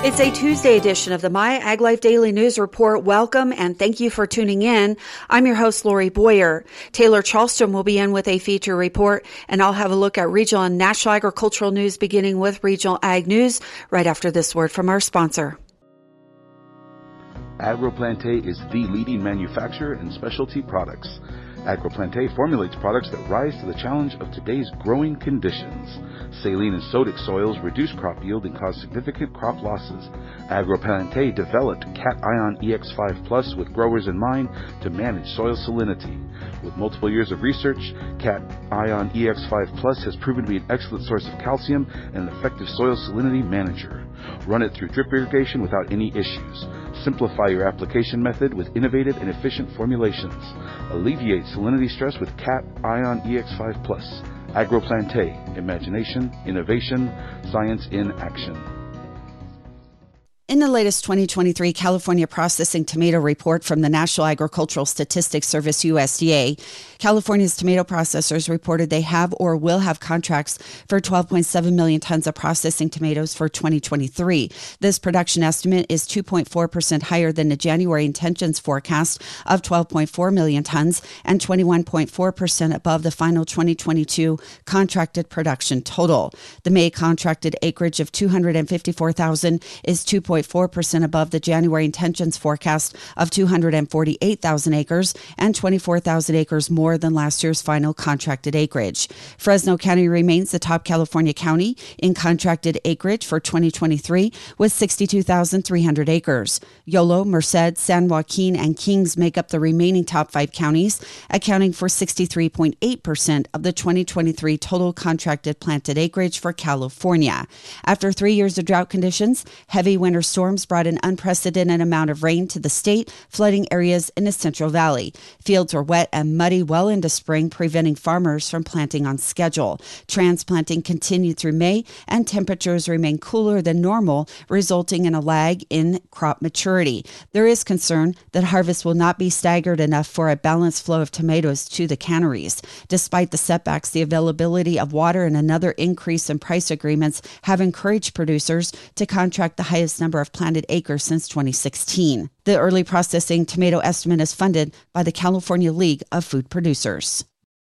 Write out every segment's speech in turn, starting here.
It's a Tuesday edition of the My Ag Life Daily News Report. Welcome and thank you for tuning in. I'm your host, Lori Boyer. Taylor Charleston will be in with a feature report, and I'll have a look at regional and national agricultural news, beginning with regional ag news right after this word from our sponsor. AgroPlante is the leading manufacturer in specialty products. AgroPlante formulates products that rise to the challenge of today's growing conditions. Saline and sodic soils reduce crop yield and cause significant crop losses. AgroPlante developed Cation EX5 Plus with growers in mind to manage soil salinity. With multiple years of research, Cation EX5 Plus has proven to be an excellent source of calcium and an effective soil salinity manager. Run it through drip irrigation without any issues. Simplify your application method with innovative and efficient formulations. Alleviate salinity stress with Cation EX5 Plus. AgroPlante. Imagination, innovation, science in action. In the latest 2023 California Processing Tomato Report from the National Agricultural Statistics Service, USDA, California's tomato processors reported they have or will have contracts for 12.7 million tons of processing tomatoes for 2023. This production estimate is 2.4% higher than the January intentions forecast of 12.4 million tons and 21.4% above the final 2022 contracted production total. The May contracted acreage of 254,000 is 2.4% above the January intentions forecast of 248,000 acres and 24,000 acres more than last year's final contracted acreage. Fresno County remains the top California county in contracted acreage for 2023 with 62,300 acres. Yolo, Merced, San Joaquin, and Kings make up the remaining top 5 counties, accounting for 63.8% of the 2023 total contracted planted acreage for California. After 3 years of drought conditions, heavy winter storms brought an unprecedented amount of rain to the state, flooding areas in the Central Valley. Fields were wet and muddy well into spring, preventing farmers from planting on schedule. Transplanting continued through May, and temperatures remain cooler than normal, resulting in a lag in crop maturity. There is concern that harvest will not be staggered enough for a balanced flow of tomatoes to the canneries. Despite the setbacks, the availability of water and another increase in price agreements have encouraged producers to contract the highest number of planted acres since 2016. The early processing tomato estimate is funded by the California League of Food Producers.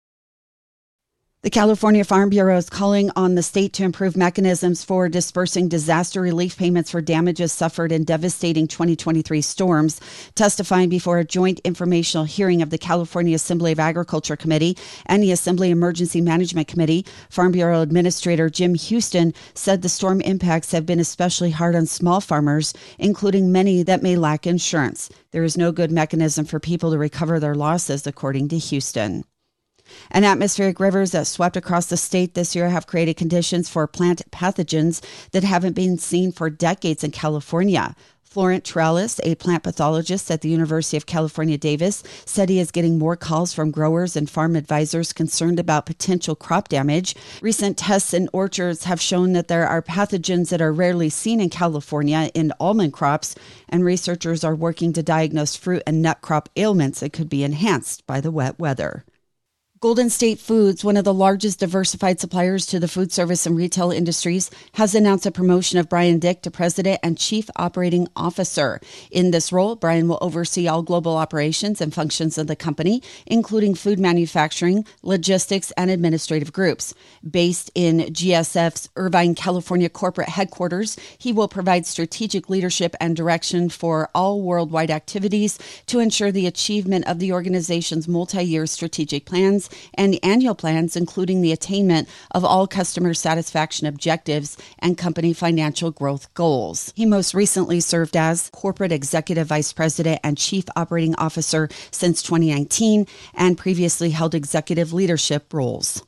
The California Farm Bureau is calling on the state to improve mechanisms for dispersing disaster relief payments for damages suffered in devastating 2023 storms. Testifying before a joint informational hearing of the California Assembly of Agriculture Committee and the Assembly Emergency Management Committee, Farm Bureau Administrator Jim Houston said the storm impacts have been especially hard on small farmers, including many that may lack insurance. There is no good mechanism for people to recover their losses, according to Houston. And atmospheric rivers that swept across the state this year have created conditions for plant pathogens that haven't been seen for decades in California. Florent Trellis, a plant pathologist at the University of California, Davis, said he is getting more calls from growers and farm advisors concerned about potential crop damage. Recent tests in orchards have shown that there are pathogens that are rarely seen in California in almond crops, and researchers are working to diagnose fruit and nut crop ailments that could be enhanced by the wet weather. Golden State Foods, one of the largest diversified suppliers to the food service and retail industries, has announced a promotion of Brian Dick to President and Chief Operating Officer. In this role, Brian will oversee all global operations and functions of the company, including food manufacturing, logistics, and administrative groups. Based in GSF's Irvine, California corporate headquarters, he will provide strategic leadership and direction for all worldwide activities to ensure the achievement of the organization's multi-year strategic plans and annual plans, including the attainment of all customer satisfaction objectives and company financial growth goals. He most recently served as Corporate Executive Vice President and Chief Operating Officer since 2019 and previously held executive leadership roles.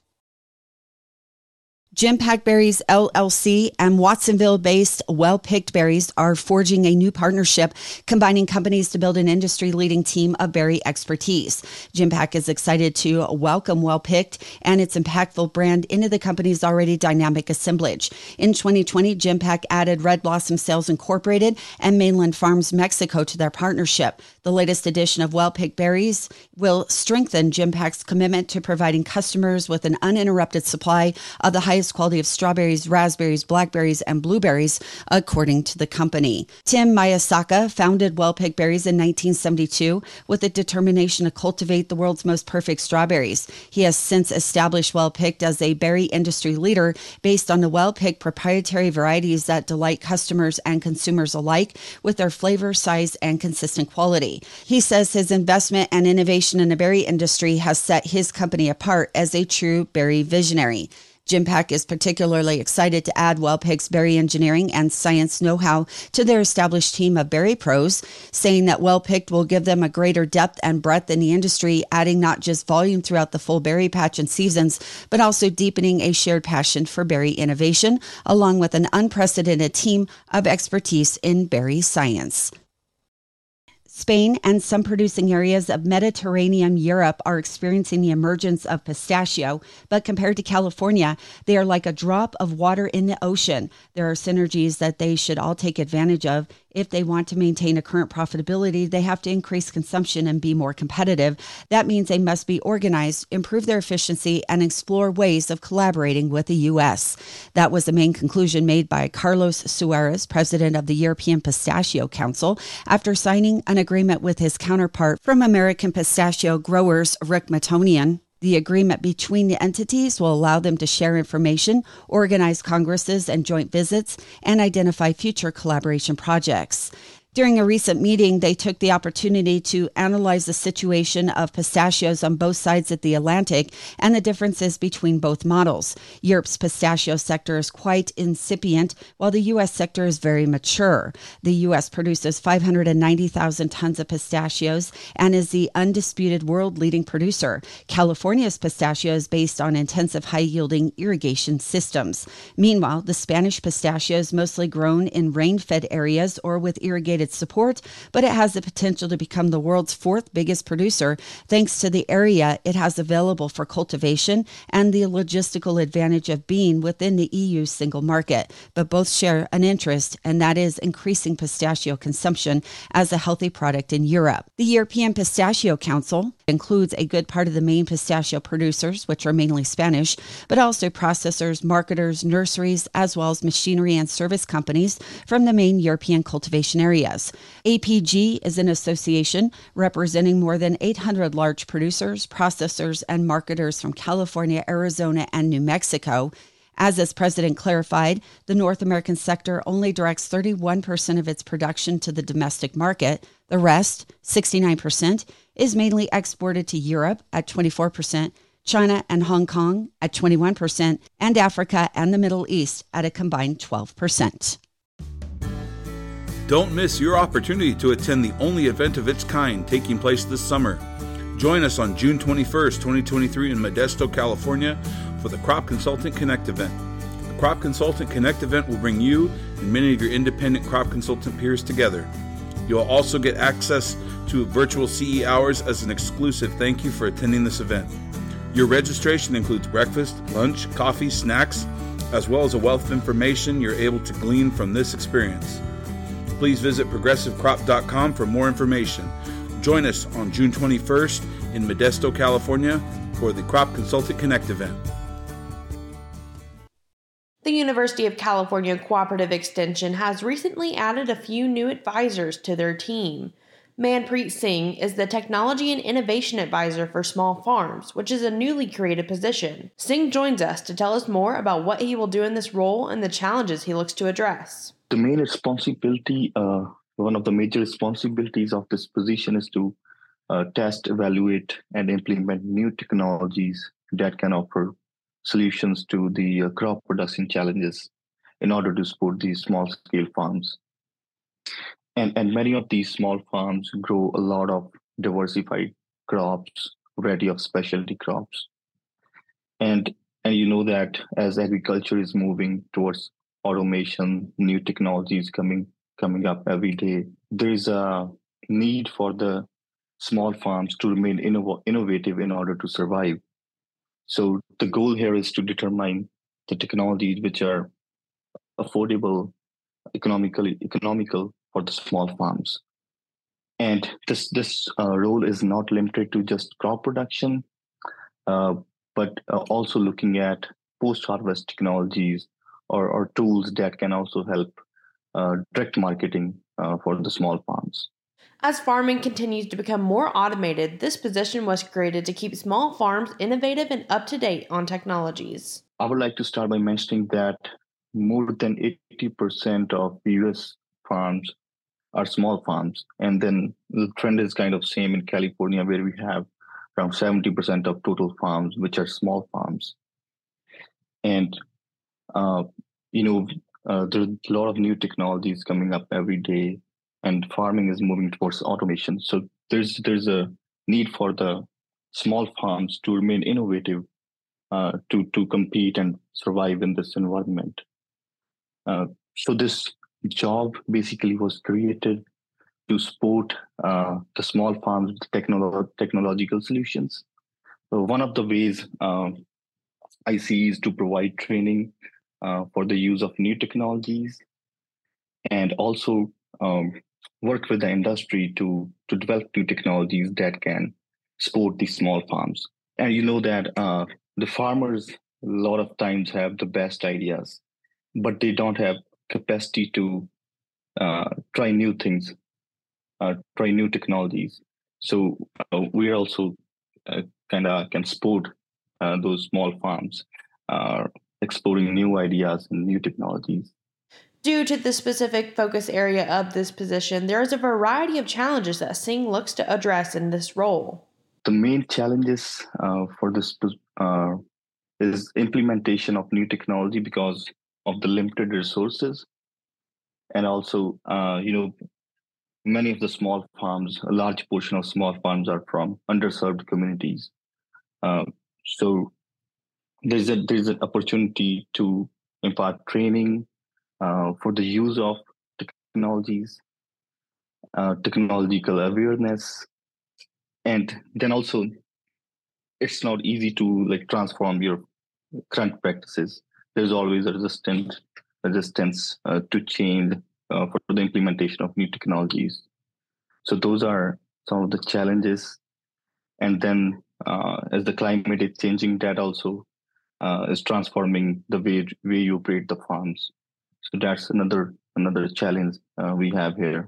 Jim Pack Berries LLC and Watsonville-based Well Picked Berries are forging a new partnership, combining companies to build an industry-leading team of berry expertise. Jim Pack is excited to welcome Well Picked and its impactful brand into the company's already dynamic assemblage. In 2020, Jim Pack added Red Blossom Sales Incorporated and Mainland Farms Mexico to their partnership. The latest edition of Well Picked Berries will strengthen Jim Pack's commitment to providing customers with an uninterrupted supply of the highest highest quality of strawberries, raspberries, blackberries, and blueberries, according to the company. Tim Miyasaka founded Well-Pick Berries in 1972 with a determination to cultivate the world's most perfect strawberries. He has since established Well-Picked as a berry industry leader based on the Well-Picked proprietary varieties that delight customers and consumers alike with their flavor, size, and consistent quality. He says his investment and innovation in the berry industry has set his company apart as a true berry visionary. Jim Peck is particularly excited to add Well-Pick's berry engineering and science know-how to their established team of berry pros, saying that Well-Picked will give them a greater depth and breadth in the industry, adding not just volume throughout the full berry patch and seasons, but also deepening a shared passion for berry innovation, along with an unprecedented team of expertise in berry science. Spain and some producing areas of Mediterranean Europe are experiencing the emergence of pistachio, but compared to California, they are like a drop of water in the ocean. There are synergies that they should all take advantage of. If they want to maintain a current profitability, they have to increase consumption and be more competitive. That means they must be organized, improve their efficiency, and explore ways of collaborating with the U.S. That was the main conclusion made by Carlos Suarez, president of the European Pistachio Council, after signing an agreement with his counterpart from American pistachio growers, Rick Matonian. The agreement between the entities will allow them to share information, organize congresses and joint visits, and identify future collaboration projects. During a recent meeting, they took the opportunity to analyze the situation of pistachios on both sides of the Atlantic and the differences between both models. Europe's pistachio sector is quite incipient, while the U.S. sector is very mature. The U.S. produces 590,000 tons of pistachios and is the undisputed world-leading producer. California's pistachio is based on intensive high-yielding irrigation systems. Meanwhile, the Spanish pistachio is mostly grown in rain-fed areas or with irrigated support, but it has the potential to become the world's fourth biggest producer thanks to the area it has available for cultivation and the logistical advantage of being within the EU single market. But both share an interest, and that is increasing pistachio consumption as a healthy product in Europe. The European Pistachio Council includes a good part of the main pistachio producers, which are mainly Spanish, but also processors, marketers, nurseries, as well as machinery and service companies from the main European cultivation areas. APG is an association representing more than 800 large producers, processors, and marketers from California, Arizona, and New Mexico. As its president clarified, the North American sector only directs 31% of its production to the domestic market. The rest, 69%, is mainly exported to Europe at 24%, China and Hong Kong at 21%, and Africa and the Middle East at a combined 12%. Don't miss your opportunity to attend the only event of its kind taking place this summer. Join us on June 21st, 2023 in Modesto, California for the Crop Consultant Connect event. The Crop Consultant Connect event will bring you and many of your independent crop consultant peers together. You'll also get access to virtual CE hours as an exclusive thank you for attending this event. Your registration includes breakfast, lunch, coffee, snacks, as well as a wealth of information you're able to glean from this experience. Please visit progressivecrop.com for more information. Join us on June 21st in Modesto, California for the Crop Consultant Connect event. The University of California Cooperative Extension has recently added a few new advisors to their team. Manpreet Singh is the Technology and Innovation Advisor for Small Farms, which is a newly created position. Singh joins us to tell us more about what he will do in this role and the challenges he looks to address. The main responsibility, one of the major responsibilities of this position is to test, evaluate, and implement new technologies that can offer solutions to the crop production challenges in order to support these small-scale farms. And many of these small farms grow a lot of diversified crops, variety of specialty crops. And you know that as agriculture is moving towards automation, new technologies coming up every day, there is a need for the small farms to remain innovative in order to survive. So the goal here is to determine the technologies which are affordable, economical for the small farms. And this role is not limited to just crop production, but also looking at post-harvest technologies or tools that can also help direct marketing for the small farms. As farming continues to become more automated, this position was created to keep small farms innovative and up to date on technologies. I would like to start by mentioning that more than 80% of US farms are small farms. And then the trend is kind of same in California, where we have around 70% of total farms, which are small farms. And, there's a lot of new technologies coming up every day, and farming is moving towards automation. So there's a need for the small farms to remain innovative, to compete and survive in this environment. So this job basically was created to support the small farms with technological solutions. So one of the ways I see is to provide training for the use of new technologies, and also work with the industry to develop new technologies that can support these small farms. And you know that the farmers a lot of times have the best ideas, but they don't have capacity to try new things, try new technologies. So we also kind of can support those small farms exploring new ideas and new technologies. Due to the specific focus area of this position, there is a variety of challenges that Singh looks to address in this role. The main challenges for this is implementation of new technology because of the limited resources. And also, many of the small farms, a large portion of small farms are from underserved communities. So there's an opportunity to impart training for the use of technologies, technological awareness, and then also it's not easy to transform your current practices. There's always a resistance to change for the implementation of new technologies. So those are some of the challenges. And then as the climate is changing, that also is transforming the way you operate the farms. So that's another challenge we have here.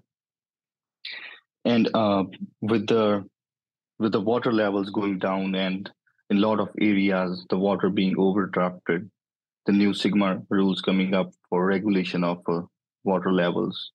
And with the water levels going down, and in a lot of areas the water being overdrafted, the new SGMA rules coming up for regulation of water levels.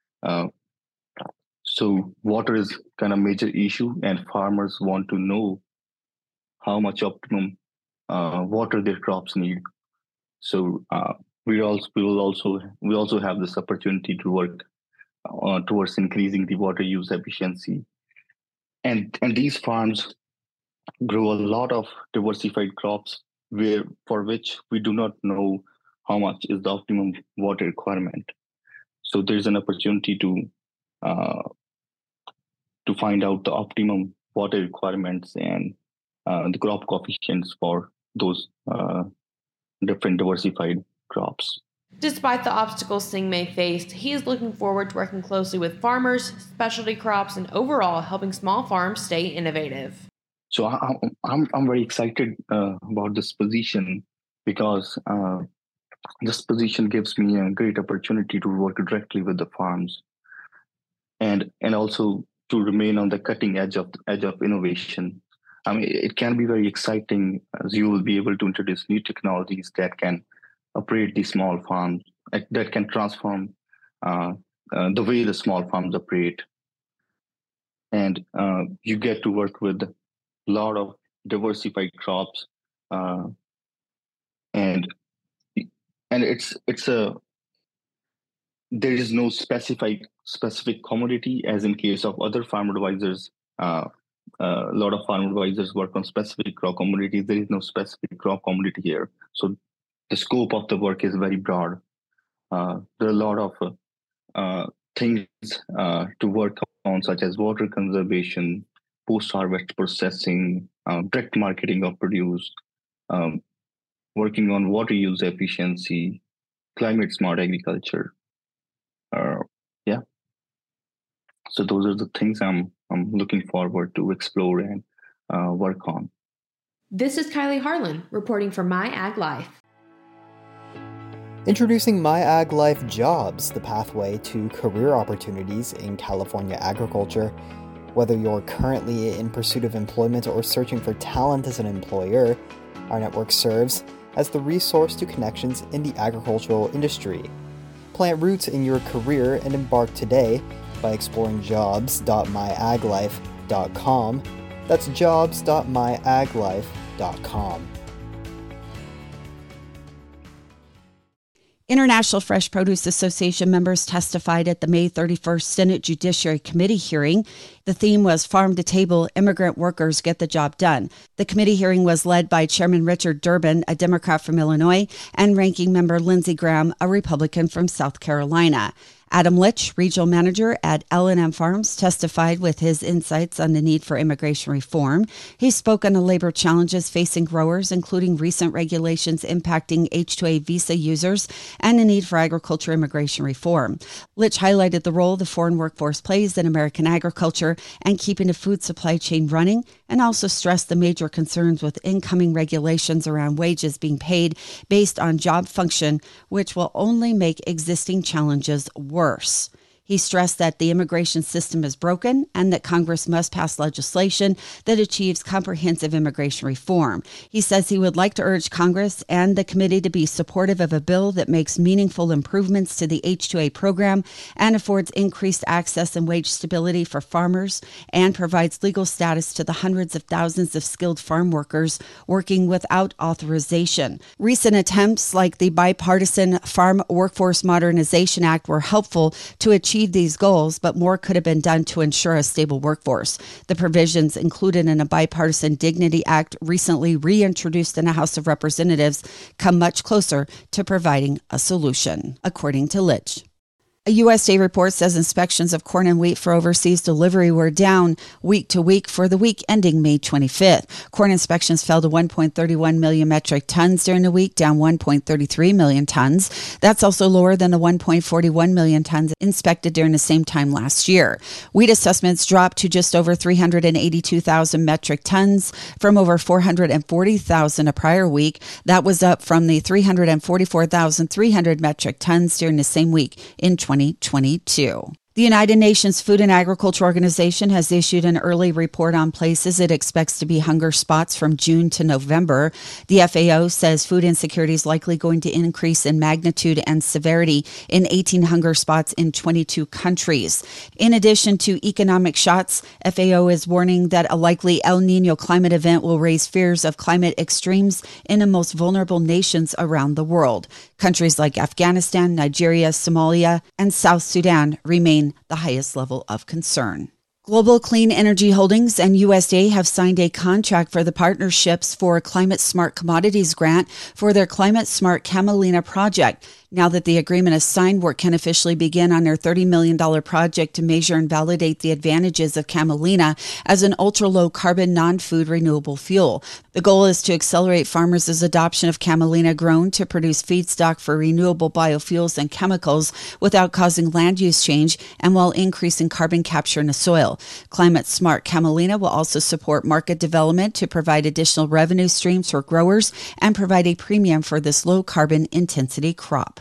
So water is kind of major issue, and farmers want to know how much optimum water their crops need. So we also have this opportunity to work towards increasing the water use efficiency. And these farms grow a lot of diversified crops for which we do not know how much is the optimum water requirement. So there's an opportunity to find out the optimum water requirements and the crop coefficients for those different diversified crops. Despite the obstacles Singh may face, he is looking forward to working closely with farmers, specialty crops, and overall helping small farms stay innovative. So I'm very excited about this position because this position gives me a great opportunity to work directly with the farms, and also to remain on the cutting edge of innovation. I mean, it can be very exciting as you will be able to introduce new technologies that can operate these small farms, that can transform the way the small farms operate. And you get to work with a lot of diversified crops, and there is no specific commodity as in case of other farm advisors. A lot of farm advisors work on specific crop commodities. There is no specific crop commodity here. So the scope of the work is very broad. There are a lot of things to work on, such as water conservation, post-harvest processing, direct marketing of produce, working on water use efficiency, climate smart agriculture. So those are the things I'm looking forward to explore and work on. This is Kylie Harlan reporting for My Ag Life. Introducing MyAgLife Jobs, the pathway to career opportunities in California agriculture. Whether you're currently in pursuit of employment or searching for talent as an employer, our network serves as the resource to connections in the agricultural industry. Plant roots in your career and embark today by exploring jobs.myaglife.com. That's jobs.myaglife.com. International Fresh Produce Association members testified at the May 31st Senate Judiciary Committee hearing. The theme was Farm to Table, Immigrant Workers Get the Job Done. The committee hearing was led by Chairman Richard Durbin, a Democrat from Illinois, and Ranking Member Lindsey Graham, a Republican from South Carolina. Adam Litch, regional manager at L&M Farms, testified with his insights on the need for immigration reform. He spoke on the labor challenges facing growers, including recent regulations impacting H-2A visa users and the need for agriculture immigration reform. Litch highlighted the role the foreign workforce plays in American agriculture and keeping the food supply chain running, and also stressed the major concerns with incoming regulations around wages being paid based on job function, which will only make existing challenges worse. He stressed that the immigration system is broken and that Congress must pass legislation that achieves comprehensive immigration reform. He says he would like to urge Congress and the committee to be supportive of a bill that makes meaningful improvements to the H-2A program and affords increased access and wage stability for farmers and provides legal status to the hundreds of thousands of skilled farm workers working without authorization. Recent attempts like the bipartisan Farm Workforce Modernization Act were helpful to achieve these goals, but more could have been done to ensure a stable workforce. The provisions included in a bipartisan Dignity Act recently reintroduced in the House of Representatives come much closer to providing a solution, according to Litch. A USDA report says inspections of corn and wheat for overseas delivery were down week to week for the week ending May 25th. Corn inspections fell to 1.31 million metric tons during the week, down 1.33 million tons. That's also lower than the 1.41 million tons inspected during the same time last year. Wheat assessments dropped to just over 382,000 metric tons from over 440,000 a prior week. That was up from the 344,300 metric tons during the same week in 2022. The United Nations Food and Agriculture Organization has issued an early report on places it expects to be hunger spots from June to November. The FAO says food insecurity is likely going to increase in magnitude and severity in 18 hunger spots in 22 countries. In addition to economic shocks, FAO is warning that a likely El Niño climate event will raise fears of climate extremes in the most vulnerable nations around the world. Countries like Afghanistan, Nigeria, Somalia, and South Sudan remain the highest level of concern. Global Clean Energy Holdings and USDA have signed a contract for the Partnerships for Climate Smart Commodities grant for their Climate Smart Camelina project. Now that the agreement is signed, work can officially begin on their $30 million project to measure and validate the advantages of camelina as an ultra-low carbon non-food renewable fuel. The goal is to accelerate farmers' adoption of camelina grown to produce feedstock for renewable biofuels and chemicals without causing land use change and while increasing carbon capture in the soil. Climate Smart Camelina will also support market development to provide additional revenue streams for growers and provide a premium for this low carbon intensity crop.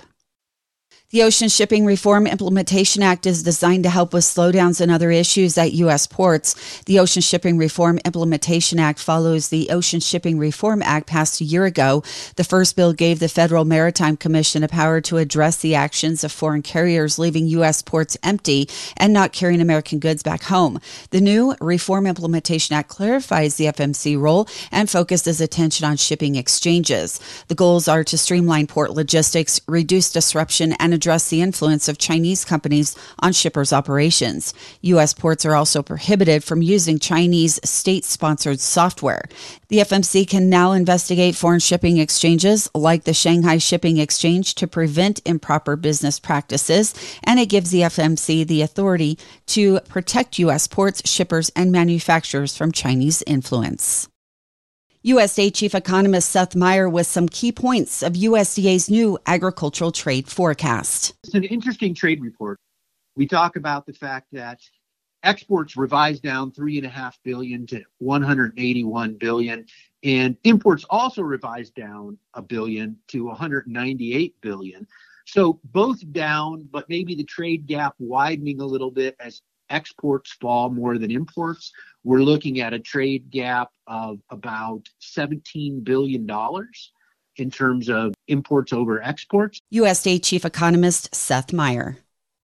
The Ocean Shipping Reform Implementation Act is designed to help with slowdowns and other issues at U.S. ports. The Ocean Shipping Reform Implementation Act follows the Ocean Shipping Reform Act passed a year ago. The first bill gave the Federal Maritime Commission the power to address the actions of foreign carriers leaving U.S. ports empty and not carrying American goods back home. The new Reform Implementation Act clarifies the FMC role and focuses attention on shipping exchanges. The goals are to streamline port logistics, reduce disruption, and address the influence of Chinese companies on shippers' operations. U.S. ports are also prohibited from using Chinese state-sponsored software. The FMC can now investigate foreign shipping exchanges like the Shanghai Shipping Exchange to prevent improper business practices, and it gives the FMC the authority to protect U.S. ports, shippers, and manufacturers from Chinese influence. USDA Chief Economist Seth Meyer with some key points of USDA's new agricultural trade forecast. It's an interesting trade report. We talk about the fact that Exports revised down $3.5 billion to $181 billion. And imports also revised down $1 billion to $198 billion. So both down, but maybe the trade gap widening a little bit as exports fall more than imports. We're looking at a trade gap of about $17 billion in terms of imports over exports. USDA Chief Economist Seth Meyer.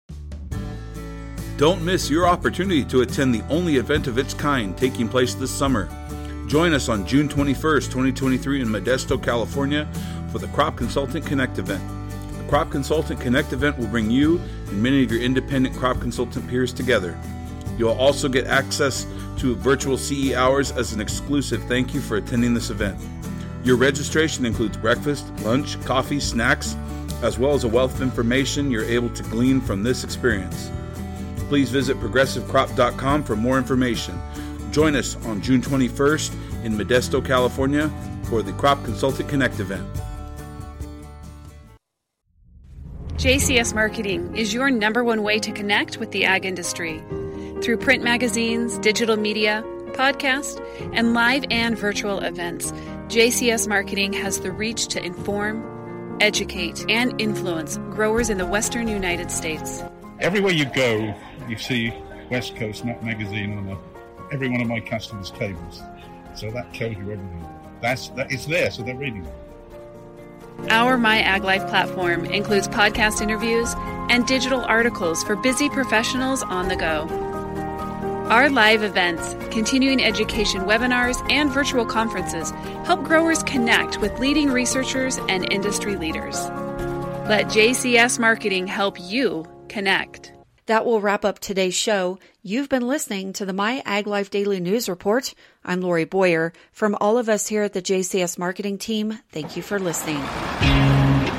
Don't miss your opportunity to attend the only event of its kind taking place this summer. Join us on June 21st, 2023 in Modesto, California for the Crop Consultant Connect event. The Crop Consultant Connect event will bring you and many of your independent crop consultant peers together. You'll also get access to virtual CE hours as an exclusive thank you for attending this event. Your registration includes breakfast, lunch, coffee, snacks, as well as a wealth of information you're able to glean from this experience. Please visit progressivecrop.com for more information. Join us on June 21st in Modesto, California for the Crop Consultant Connect event. JCS Marketing is your number one way to connect with the ag industry. Through print magazines, digital media, podcast, and live and virtual events, JCS Marketing has the reach to inform, educate, and influence growers in the Western United States. Everywhere you go, you see West Coast Nut Magazine on every one of my customers' tables. So that tells you everything. It's there, so they're reading it. Our My Ag Life platform includes podcast interviews and digital articles for busy professionals on the go. Our live events, continuing education webinars, and virtual conferences help growers connect with leading researchers and industry leaders. Let JCS Marketing help you connect. That will wrap up today's show. You've been listening to the My Ag Life Daily News Report. I'm Lori Boyer. From all of us here at the JCS Marketing team, thank you for listening.